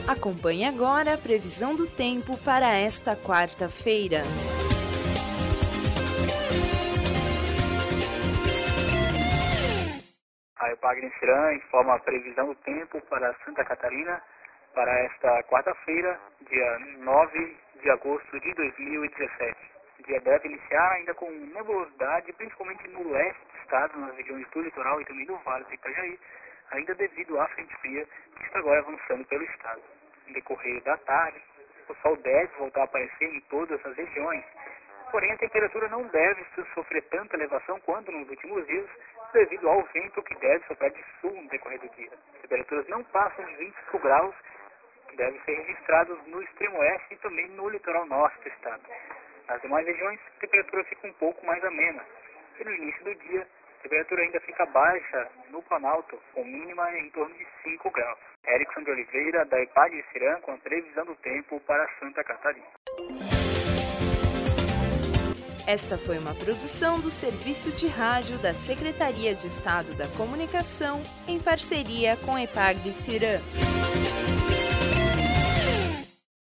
Acompanhe agora a previsão do tempo para esta quarta-feira. A EPAGRE Ciran informa a previsão do tempo para Santa Catarina para esta quarta-feira, dia 9 de agosto de 2017. O dia deve iniciar ainda com nebulosidade, principalmente no leste do estado, nas regiões do litoral e também do Vale do Itajaí, ainda devido à frente fria que está agora avançando pelo estado. No decorrer da tarde, o sol deve voltar a aparecer em todas as regiões, porém a temperatura não deve sofrer tanta elevação quanto nos últimos dias, devido ao vento que deve soprar de sul no decorrer do dia. As temperaturas não passam de 25 graus, que devem ser registrados no extremo oeste e também no litoral norte do estado. Nas demais regiões, a temperatura fica um pouco mais amena, e no início do dia, a temperatura ainda fica baixa no Planalto, com mínima em torno de 5 graus. Erickson de Oliveira, da EPAGRE Ciran, com a previsão do tempo para Santa Catarina. Esta foi uma produção do Serviço de Rádio da Secretaria de Estado da Comunicação, em parceria com a EPAGRE Ciran.